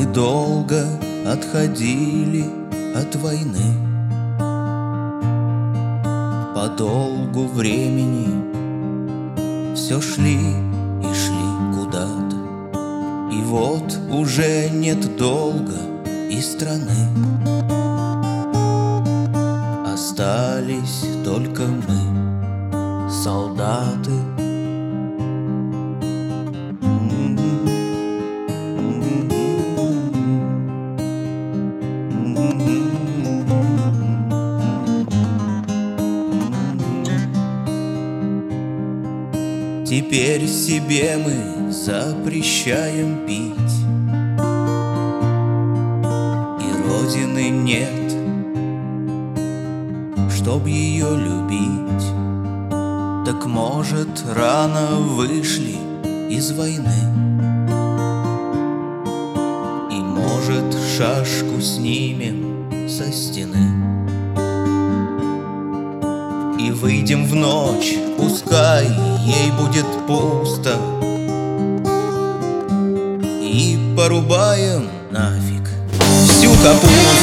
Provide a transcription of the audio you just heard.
Мы долго отходили от войны, по долгу времени все шли и шли куда-то. И вот уже нет долга и страны, остались только мы, солдаты. Теперь себе мы запрещаем пить, и родины нет, чтоб ее любить. Так может, рано вышли из войны, и может, шашку снимем со стены и выйдем в ночь, пускай ей будет пусто, и порубаем нафиг всю капусту.